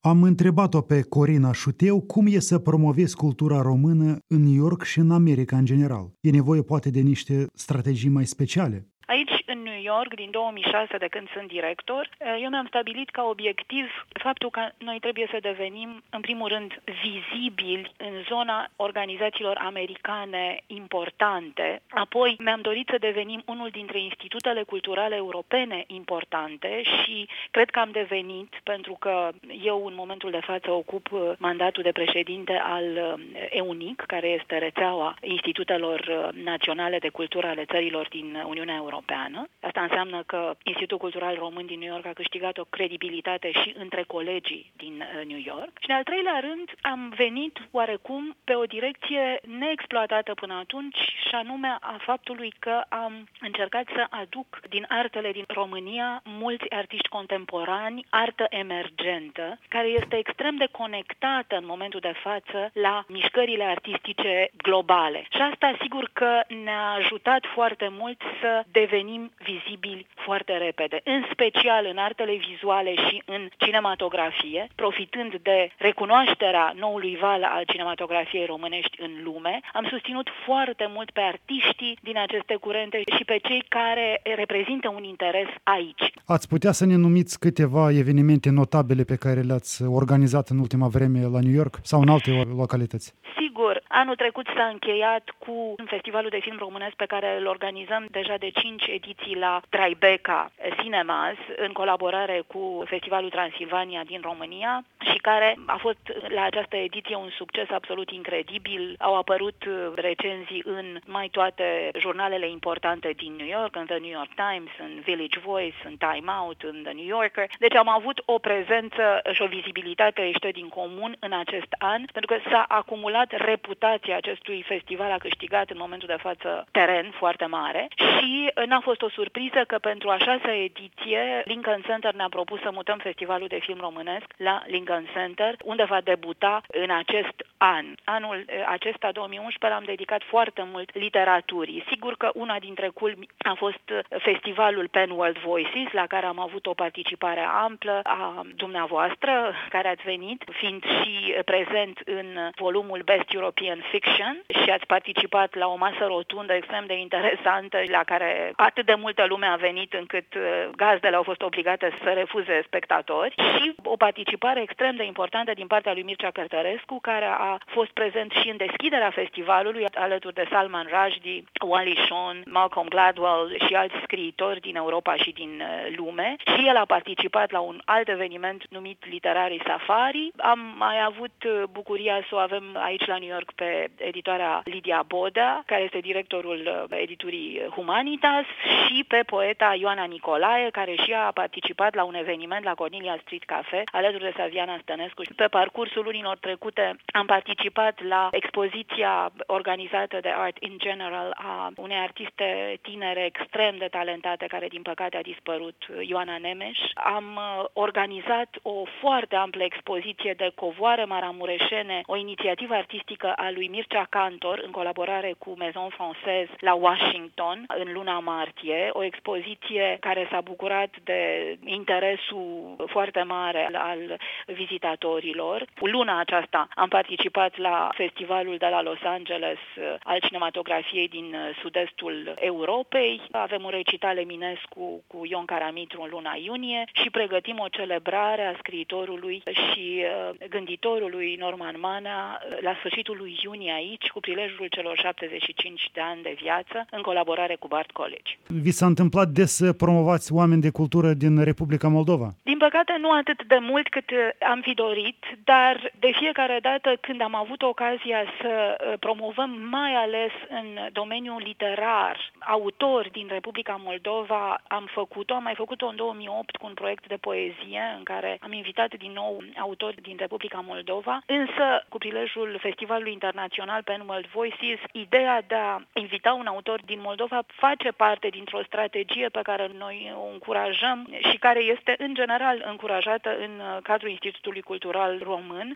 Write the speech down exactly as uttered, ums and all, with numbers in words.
Am întrebat-o pe Corina Șuteu cum e să promovezi cultura română în New York și în America în general. E nevoie poate de niște strategii mai speciale? Aici, în New York, din două mii șase, de când sunt director, eu mi-am stabilit ca obiectiv faptul că noi trebuie să devenim, în primul rând, vizibili în zona organizațiilor americane importante. Apoi, mi-am dorit să devenim unul dintre institutele culturale europene importante și cred că am devenit, pentru că eu, în momentul de față, ocup mandatul de președinte al EUNIC, care este rețeaua institutelor naționale de cultură ale țărilor din Uniunea Europeană. Europeană. Asta înseamnă că Institutul Cultural Român din New York a câștigat o credibilitate și între colegii din New York. Și, în al treilea rând, am venit oarecum pe o direcție neexploatată până atunci, și anume a faptului că am încercat să aduc din artele din România mulți artiști contemporani, artă emergentă, care este extrem de conectată în momentul de față la mișcările artistice globale. Și asta, sigur că ne-a ajutat foarte mult să devenim vizibili foarte repede, în special în artele vizuale și în cinematografie, profitând de recunoașterea noului val al cinematografiei românești în lume. Am susținut foarte mult pe artiștii din aceste curente și pe cei care reprezintă un interes aici. Ați putea să ne numiți câteva evenimente notabile pe care le-ați organizat în ultima vreme la New York sau în alte localități? Sigur, anul trecut s-a încheiat cu festivalul de film românesc pe care îl organizăm deja de cinci ediții la Tribeca Cinemas, în colaborare cu Festivalul Transilvania din România, și care a fost la această ediție un succes absolut incredibil. Au apărut recenzii în mai toate jurnalele importante din New York, în The New York Times, în Village Voice, în Time Out, în The New Yorker. Deci am avut o prezență și o vizibilitate ieșită din comun în acest an, pentru că s-a acumulat reputația acestui festival, a câștigat în momentul de față teren foarte mare și n-a fost o surpriză că pentru a șasea ediție Lincoln Center ne-a propus să mutăm festivalul de film românesc la Lincoln Center, unde va debuta în acest an. Anul acesta, două mii unsprezece, l-am dedicat foarte mult literaturii. Sigur că una dintre culmi a fost festivalul Pen World Voices, la care am avut o participare amplă a dumneavoastră, care ați venit, fiind și prezent în volumul Best European Fiction și ați participat la o masă rotundă extrem de interesantă, la care atât de multă lume a venit încât gazdele au fost obligate să refuze spectatori, și o participare extrem de importantă din partea lui Mircea Cărtărescu, care a fost prezent și în deschiderea festivalului alături de Salman Rushdie, Wally Shawn, Malcolm Gladwell și alți scriitori din Europa și din lume, și el a participat la un alt eveniment numit Literarii Safari. Am mai avut bucuria să o avem aici la New York pe editoarea Lidia Bodea, care este directorul editurii Humanitas, și pe poeta Ioana Nicolae, care și ea a participat la un eveniment la Cornelia Street Cafe alături de Saviana Stănescu. Pe parcursul lunilor trecute am participat la expoziția organizată de Art in General a unei artiste tinere extrem de talentate, care din păcate a dispărut, Ioana Nemes. Am organizat o foarte amplă expoziție de covoare maramureșene, o inițiativă artistică a lui Mircea Cantor în colaborare cu Maison Française la Washington în luna martie, o expoziție care s-a bucurat de interesul foarte mare al vizitatorilor. Luna aceasta am participat la festivalul de la Los Angeles al cinematografiei din sud-estul Europei. Avem un recital Eminescu cu Ion Caramitru în luna iunie și pregătim o celebrare a scriitorului și gânditorului Norman Manea la sfârșitul lui iunie aici, cu prilejul celor șaptezeci și cinci de ani de viață, în colaborare cu Bard College. Vi s-a întâmplat des să promovați oameni de cultură din Republica Moldova? Din păcate nu atât de mult cât am fi dorit, dar de fiecare dată când am avut ocazia să promovăm, mai ales în domeniul literar, autori din Republica Moldova, am făcut-o. Am mai făcut-o în două mii opt cu un proiect de poezie în care am invitat din nou autori din Republica Moldova, însă cu prilejul Festivalului Internațional Pen World Voices, ideea de a invita un autor din Moldova face parte dintr-o strategie pe care noi o încurajăm și care este în general încurajată în cadrul Institutului Cultural Român.